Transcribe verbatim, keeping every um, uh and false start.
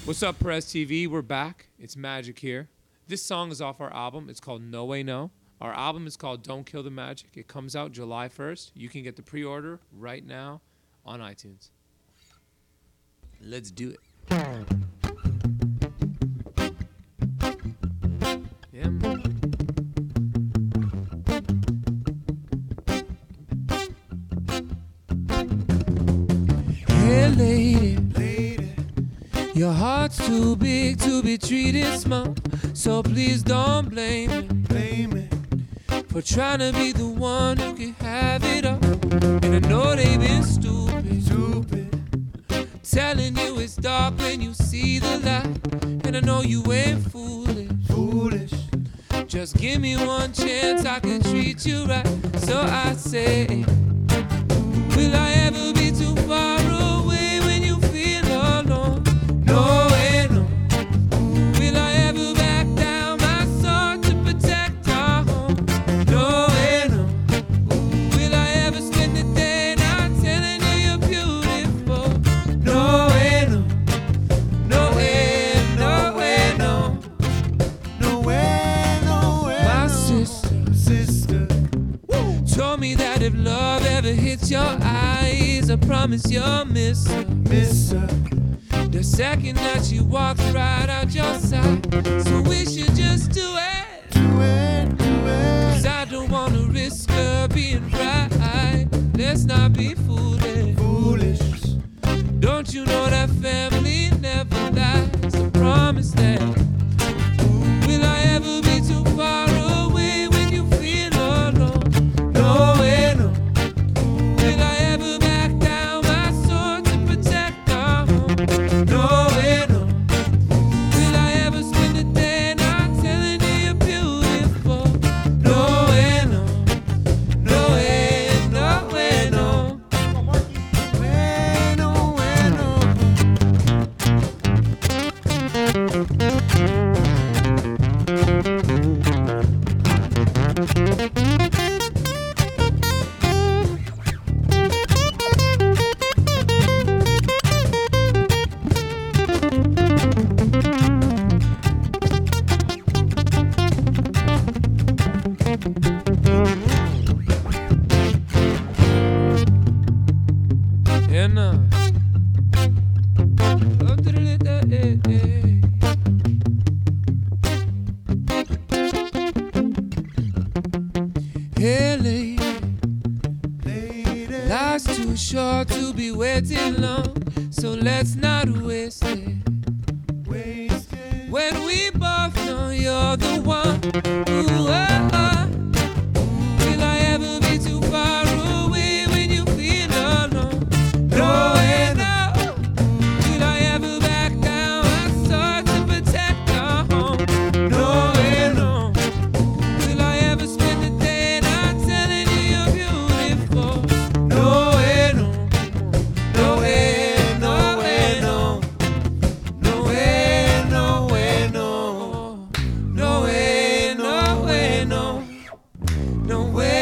What's up, Perez T V? We're back. It's Magic here. This song is off our album. It's called No Way No. Our album is called Don't Kill the Magic. It comes out July first. You can get the pre-order right now on iTunes. Let's do it. Yeah, man. Hey, lady. Lady. Your heart's too big to be treated small, so please don't blame me, blame me for trying to be the one who can have it all. And I know they've been stupid, stupid, telling you it's dark when you see the light. And I know you ain't foolish, foolish. Just give me one chance, I can treat you right. So I say, will I ever be too far away when you feel alone? No way, no. Will I ever back down my sword to protect our home? No way, no. Will I ever spend the day not telling you you're beautiful? No way, no. No way, no way, no. No way, no way. My sister, sister, woo, told me that if love ever hits your eyes, I promise you'll miss her, miss her. The second that she walks right out your side. So we should just do it, do it, do it. Cause I don't wanna risk her being right. Let's not be foolish, foolish. Don't you know that family never lies? I promise that. Will I ever be too far away when you feel alone? No way, no. Will I ever back down my sword to protect our home? No way, no. Will I ever spend a day not telling you you're beautiful? No way, no. No way, no way, no. Way, no way, no. And uh, oh, da-da-da-da, eh, eh. Hey, lady, lady, life's too short to be waiting long, so let's not waste it. Waste it. When we both know you're the one. Ooh, oh, oh. Will I ever be too far away when you feel alone? No way, no. Will I ever back down my sword to protect our home? No way, no. Will I ever spend the day not telling you you're beautiful? No way, no. No way, no way, no. No way, no way, no. No way, no way, no. No way.